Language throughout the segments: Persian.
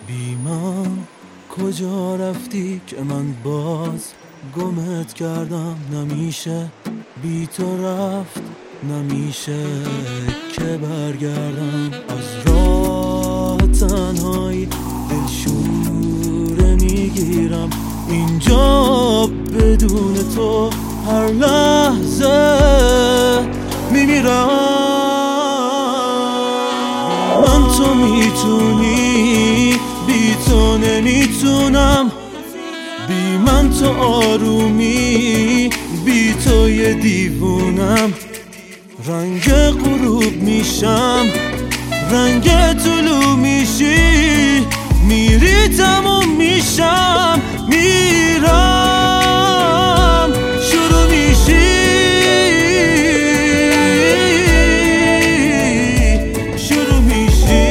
بی من کجا رفتی که من باز گمت کردم؟ نمیشه بی تو رفت، نمیشه که برگردم از راه تنهایی. دلشوره میگیرم اینجا بدون تو، هر لحظه میمیرم. من تو میتونی، بی تو نمیتونم. بی من تو آرومی، بی تو یه دیوونم. رنگ غروب میشم، رنگ طلوع میشی، میری تموم میشم، میرم شروع میشی، شروع میشی.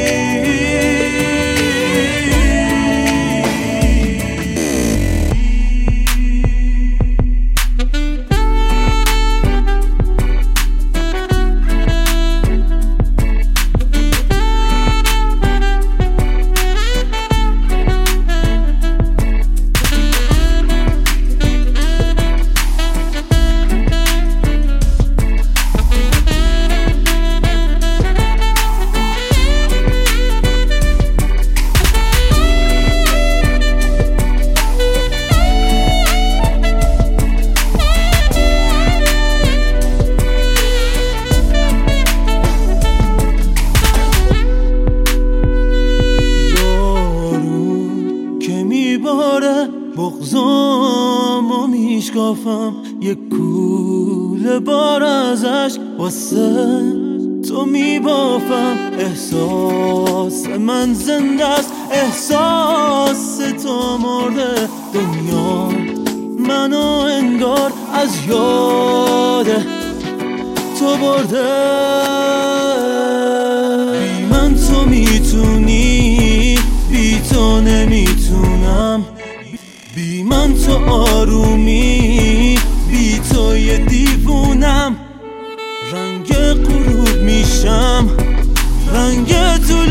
بغضامو میشکافم، یک کوله بار ازش واسه تو میبافم. احساس من زنده است، احساس تو مرده. دنیا منو انگار از یاد تو برده. بی من تو میتونی، بی تو نمیتونم. بی من تو آرومی، بی تو یه دیوونم. رنگ غروب میشم، رنگ تو